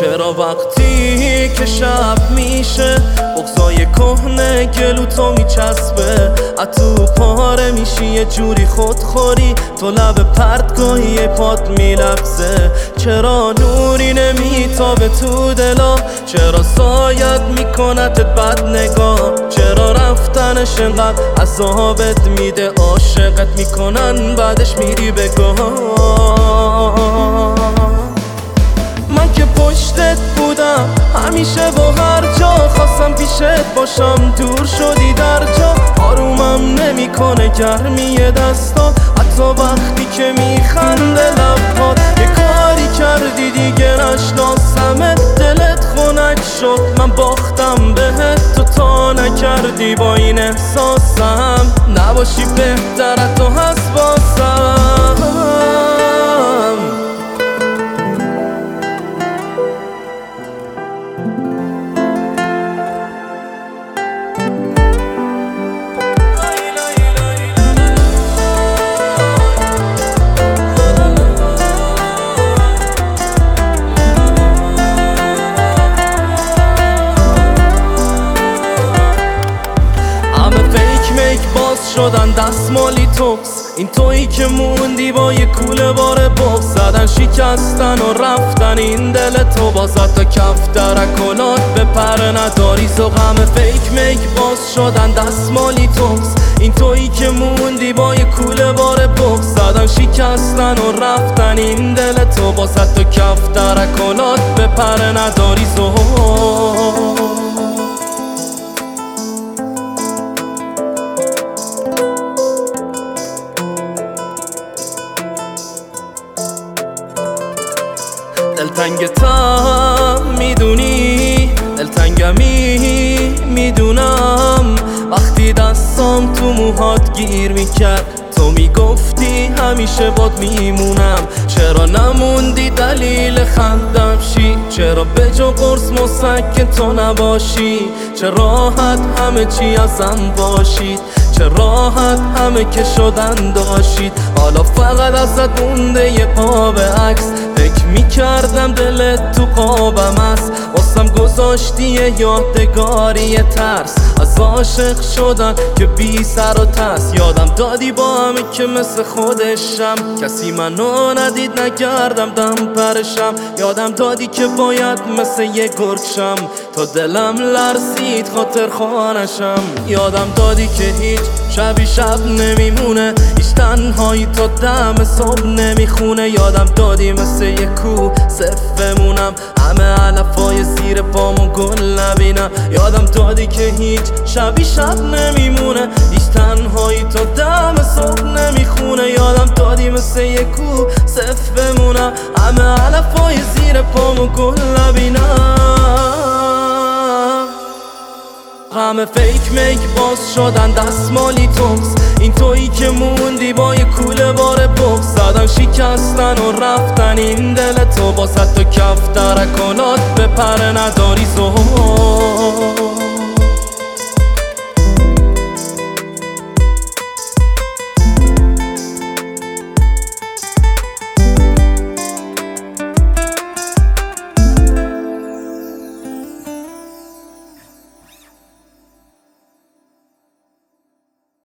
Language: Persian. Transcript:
چرا وقتی که شب میشه بغضای کهنه گلو تو میچسبه اتو پاره میشی یه جوری خودخوری تو لب پرتگاهی پات میلغزه چرا نوری نمیتابه تو دلا چرا سایت میکنتت بد نگاه چرا رفتنش انقدر عذابت میده عاشقت میکنن بعدش میری بگاه من که پشتت بودم همیشه با هر جا خواستم پیشت باشم دور شدی در جا آرومم نمیکنه گرمی دستا حتی وقتی که میخنده لبات یه کاری کردی دیگه نشناسمه دلت خنک شد من باختم بهت تو تا نکردی با این احساسم نباشی بهتره تو هست باسم شدن دستمالی توکس این تویی که موندی با یه کوله بار بغض زدن شکستن و رفتن این دل تو بازد تا کف درکلات به پر نداری غم فیک میک باز شدن دستمالی توکس این تویی که موندی با یه کوله بار بغض زدن شکستن و رفتن این دل تو بازد تا کف درکلات به پر نداری دلتنگتم میدونی دلتنگمی میدونم وقتی دستام تو موهات گیر میکرد تو میگفتی همیشه باد میمونم چرا نموندی دلیل خندم شی چرا به جا قرص مسکن تو نباشی چه راحت همه چی ازم باشید چه راحت همه که شدن داشتید حالا فقط ازت مونده یه قاب عکس فکر میکردم دلت تو قابم است واسم گذاشتی یه یادگاری ترس از عاشق شدن که بی سر و ترس یادم دادی با همه که مثل خودشم کسی منو ندید نگردم دم پرشم یادم دادی که باید مثل یه گرگشم تا دلم لرزید خاطر خانشم یادم دادی که هیچ شبی شب نمیمونه هیچ تنهایی تا دم صبح نمیخونه یادم دادی مثل یه کو صف بمونم همه علفای زیر پامو گل نبینم یادم دادی که هیچ شبی شب نمیمونه هیچ تنهایی تا دم صبح نمیخونه یادم دادی مثل یه کو صف بمونم همه علفای زیر پامو گل نبینم همه فیک میک باز شدن دستمالی توکس این تویی که موندی با یه کوله بار بغض زدن شکستن و رفتن این دل تو بازد تا کف درکلات به پر نداری